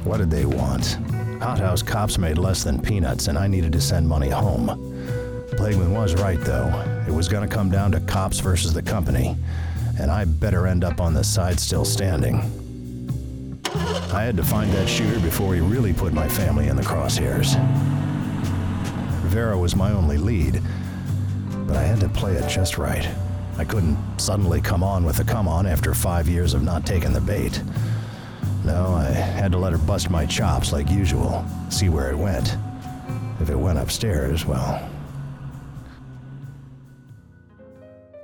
What did they want? Hothouse cops made less than peanuts, and I needed to send money home. Blakeman was right, though. It was going to come down to cops versus the company, and I better end up on the side still standing. I had to find that shooter before he really put my family in the crosshairs. Vera was my only lead, but I had to play it just right. I couldn't suddenly come on with the come on after 5 years of not taking the bait. No, I had to let her bust my chops like usual, see where it went. If it went upstairs, well,